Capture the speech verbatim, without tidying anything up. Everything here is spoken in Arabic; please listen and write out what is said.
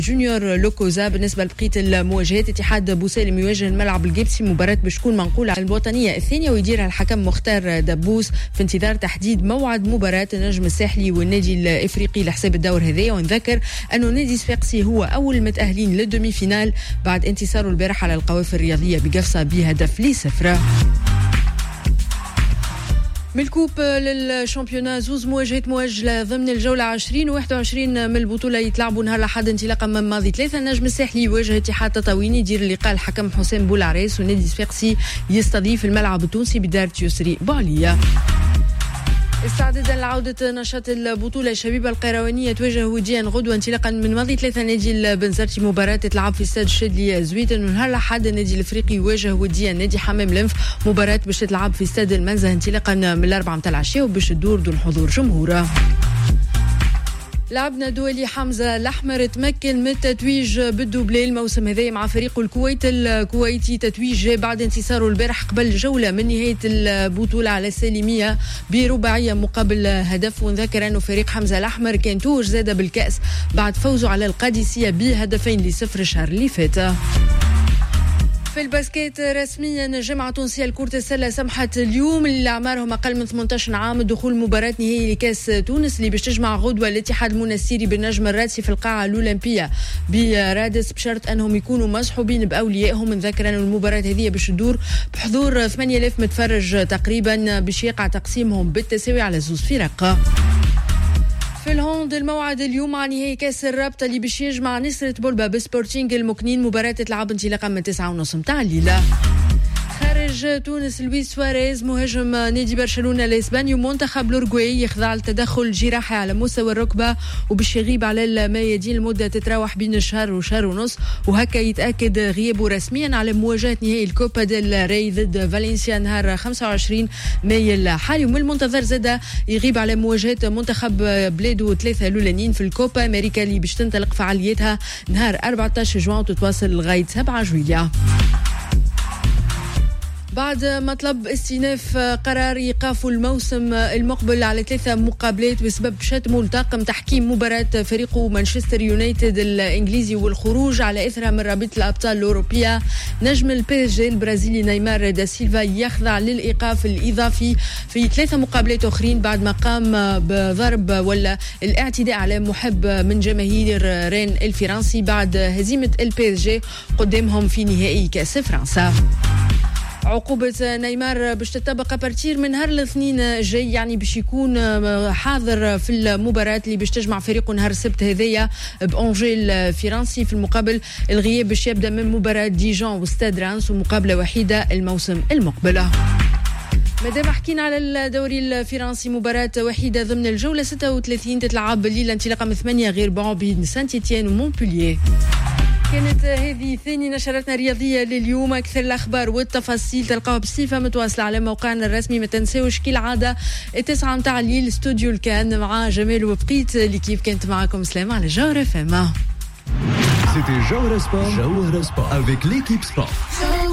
جونيور لوكوزا. بالنسبة لبقية المواجهات اتحاد بوسالم يواجه الملعب الجبسي، مباراة بشكون منقولة على الوطنية الثانية ويديرها الحكم مختار دبوس في انتظار تحديد موعد مباراة النجم الساحلي والنادي الإفريقي لحساب الدور هذايا. ونذكر أنه نادي صفاقسي هو أول المتأهلين للدومي فينال بعد انتصاره البارح على القوافل الرياضية بقفصة بهدف لصفر. من الكوب للشامبيونا زوز مواجهات مؤجلة ضمن الجولة عشرين وواحد وعشرين من البطولة يتلعبوا نهار الأحد انطلاقا من ماضي ثلاثة. النجم الساحلي يواجه اتحاد تطاويني يدير اللقاء الحكم حسام بولعريس، ونادي صفاقسي يستضيف الملعب التونسي بدار تيسري بوعلية. استعدادا لعودة نشاط البطولة الشبيبة القيروانية تواجه وديان غدوة انطلاقا من ماضي ثلاثة نادي البنزرتي، مباراة تلعب في استاد الشادلي زويتن. ونهار الأحد النادي الافريقي يواجه وديان نادي حمام لنف، مباراة باش تلعب في استاد المنزه انطلاقا من الأربعة متاع العشية وباش تدور دون حضور جمهور. لعبنا دولي حمزة الأحمر تمكن من التتويج بالدوبلي الموسم هذا مع فريقه الكويت الكويتي، تتويج بعد انتصاره البارح قبل جولة من نهاية البطولة على السالمية برباعية مقابل هدف. ونذكر أنه فريق حمزة الأحمر كان توج زاد بالكأس بعد فوزه على القادسية بهدفين لصفر الشهر اللي فات. في الباسكيت رسميا جامعة تونسية لكرة السلة سمحت اليوم اللي أعمارهم أقل من ثمانية عشر عام دخول مباراة نهائي لكاس تونس اللي باش تجمع غدوة الاتحاد المنستيري بالنجم الرادسي في القاعة الأولمبية برادس، بشرط أنهم يكونوا مصحوبين بأوليائهم. نذكر أن المباراة هذه باش تدور بحضور ثمانية آلاف متفرج تقريبا، باش يقع تقسيمهم بالتساوي على زوز فرق. في الهوند الموعد اليوم مع نهائي كاس الرابطة اللي باش يجمع نصرة بولبا بسبورتينغ المكنين، مباراة تلعب انطلاقا من تسعة ونص متاع الليلة. خارج تونس لويس سواريز مهاجم نادي برشلونة الإسباني ومنتخب الأورجواي يخضع لتدخل جراحي على مستوى الركبة وباش يغيب على الميادين لمدة تتراوح بين شهر وشهر ونص، وهكا يتأكد غيابه رسميا على مواجهة نهائي الكوبا ديل ري ضد فالنسيا نهار خمسة وعشرين مايو الحالي. ومن المنتظر زاد يغيب على مواجهة منتخب بلادو ثلاثة لولانيين في الكوبا أمريكا اللي باش تنطلق فعاليتها نهار أربعة عشر جوان وتتواصل لغاية سبعة جويلية. بعد مطلب استئناف قرار إيقاف الموسم المقبل على ثلاثة مقابلات بسبب شتم طاقم تحكيم مباراة فريقه مانشستر يونايتد الإنجليزي والخروج على إثرها من رابطة الأبطال الأوروبية، نجم البي اس جي البرازيلي نيمار دا سيلفا يخضع للإيقاف الإضافي في ثلاثة مقابلات أخرين بعد ما قام بضرب ولا الاعتداء على محب من جماهير رين الفرنسي بعد هزيمة البي اس جي قدامهم في نهائي كأس فرنسا. عقوبة نيمار باش تطبق بارتير من نهار الاثنين جاي، يعني باش يكون حاضر في المباراة اللي باش تجمع فريقه نهار السبت هذايا بأنجي الفرنسي. في المقابل الغياب باش يبدأ من مباراة ديجون واستاد رانس ومقابلة وحيدة الموسم المقبل. مادام حكينا على الدوري الفرنسي، مباراة وحيدة ضمن الجولة ستة وثلاثين تتلعب بالليل انطلاقا من ثمانية غير بعض بين سانت إتيان ومونبولييه. كانت هذه ثاني نشرتنا الرياضية لليوم. أكثر الأخبار والتفاصيل تلقاها بصفة متواصلة على موقعنا الرسمي. ما تنساوش كالعادة التسعة متاع الليل استوديو الكان مع جمال وبقيت ليكيب. كانت معكم سلامة على جوهر اف ام. C'était Jawhara Sport. Jawhara Sport avec l'équipe sport.